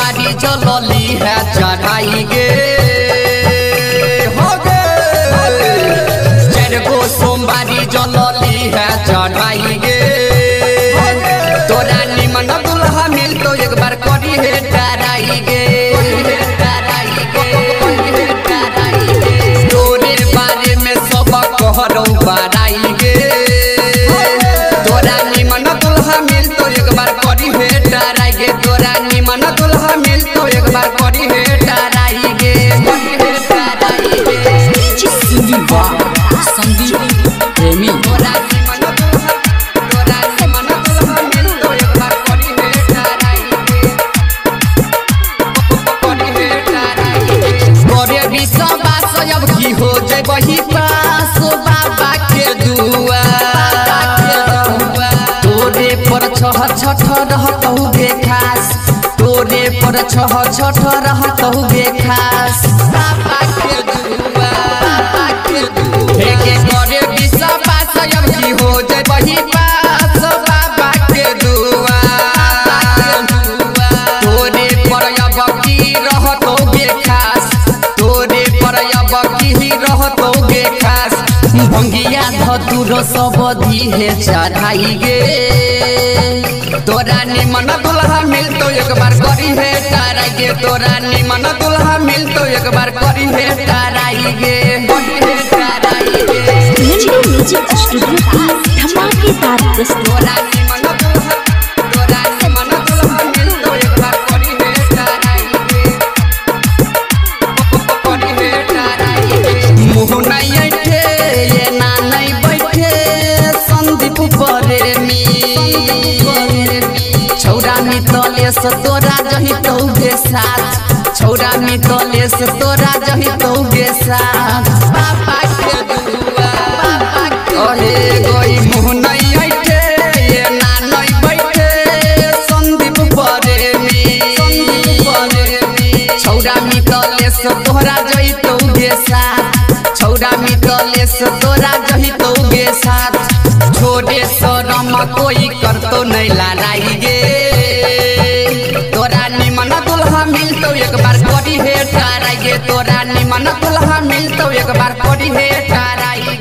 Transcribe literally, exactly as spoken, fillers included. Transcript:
सोमवारी जलली है चढ़ाई गे हो गे चार गो सोमवारी जलली है चढ़ाई गे तोरा निमन दुल्हा मिल तो एक बार करी है डराई गे तोरे बारे में सब कहरौ बड़ाई गे तोरा निमन दुल्हा मिल तो एक बार करी है डराई गे तोरा निमन दुल्हा मिल तो एक बार करी है डराई गे संदीप प्रेमी तोरा निमन दुल्हा तोरा निमन दुल्हा मिल तो एक बार करी है डराई गे करी है डराई गे तोरे विश्वास अब की हो जबही पास बाबा के दुआ तोरे पर छह छठ रहतौ गे खास तोरे पर छह छठ रहतौ गे खास बाबा के दुआ बाबा के दुआ हे के तोरे विश्वास अब की हो जबही पास बाबा के दुआ तोरे पर अब की रहतौ गे खास तोरे पर अब की रहतौ गे खास भंगिया धतुर सब दिहे चढ़ाई गे तोरा निमन दुल्हा मिल तो एक बार करी है डराई गे तोरा निमन दुल्हा मिल तो एक बार करी है डराई गे डराई गे म्यूजिक स्टूडियो धमाकेदार प्रस्तुति तोरा निमन दुल्हा तोरा निमन दुल्हा मिल तो एक बार करी है डराई गे करी है डराई गे मुँह नहीं ऐठे ये ना नहीं बैठे संदीप प्रेमी छौरा मितले से तोरा जही तो गे साथ छौरा मितले से तोरा जही तो गे साथ बाबा के दुआ बाबा के अरे गोई मुँह नहीं ऐठे ये ना नहीं बैठे संदीप प्रेमी संदीप प्रेमी छौरा मितले से तोरा जही तो गे साथ छौरा मितले से तोरा जही तो गे साथ छोड़े शरम कोई करतो नहीं लड़ाई गे तोरा निमन दुल्हा मिल तो एक बार करी है डराई गे तोरा निमन दुल्हा मिल तो एक बार करी है डराई